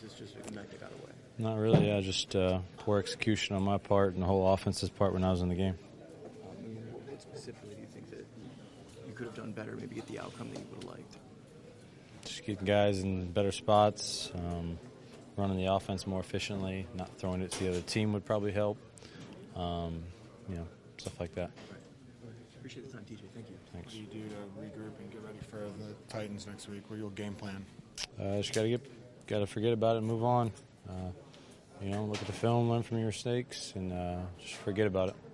this just a night that got away? Not really, yeah. Just poor execution on my part and the whole offense's part when I was in the game. What specifically do you think that you could have done better, maybe get the outcome that you would have liked? Just getting guys in better spots, running the offense more efficiently, not throwing it to the other team would probably help. Stuff like that. Appreciate the time, TJ. Thank you. Thanks. What do you do to regroup and get ready for the Titans next week? What your game plan? Just got to forget about it and move on. Look at the film, learn from your mistakes, and just forget about it.